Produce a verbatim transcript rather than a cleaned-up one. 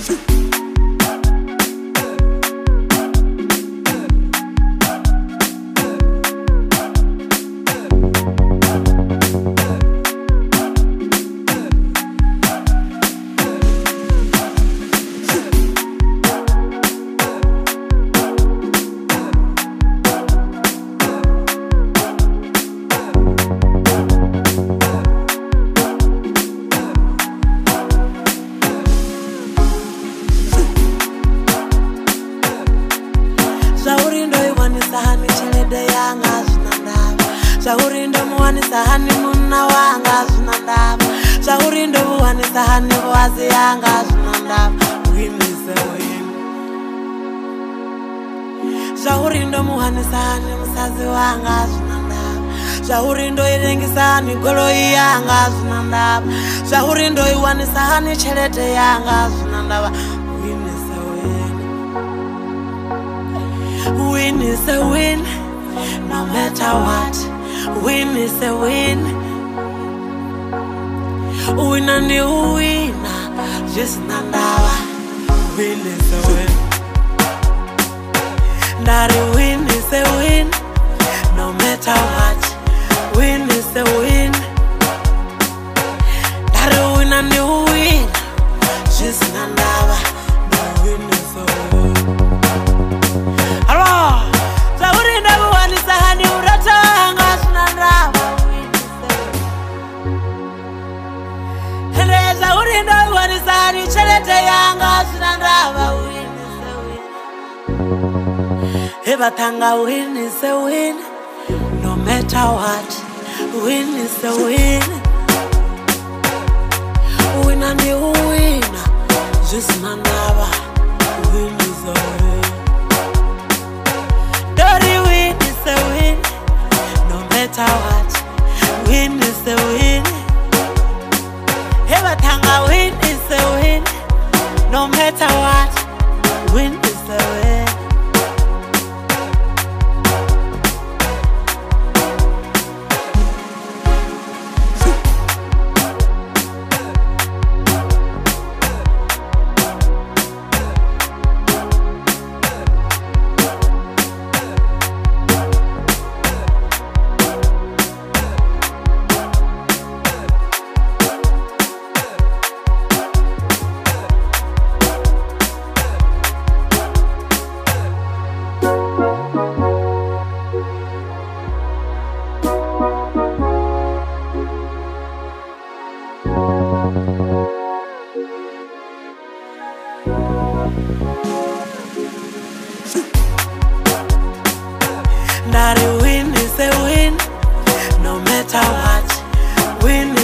Zahurindo muwani sahani muna wanga sunandaba. Zahurindo muwani sahani wazi yanga sunandaba. Win is a win. Zahurindo muwani sahani musazi wanga sunandaba. Zahurindo irengi sahani golo yanga sunandaba. Zahurindo iwani sahani chelete yanga sunandaba. Win is a win. Win is a win. No matter what. Win is a win. Win and you win. Just nandawa. Win is a win. That win is a win. No matter what. Win is a win. That win and you win. Just nandawa. The win is a win. Hello. So win never one is a honey urata. Ebatanga win is a win. No matter what. Win is a win. Win and you win. Just manava. Win is a win. Dirty win is a win. No matter what. Win is a win. Ebatanga win is a win. No matter what. Win is a win. That win is a win. No matter what. Win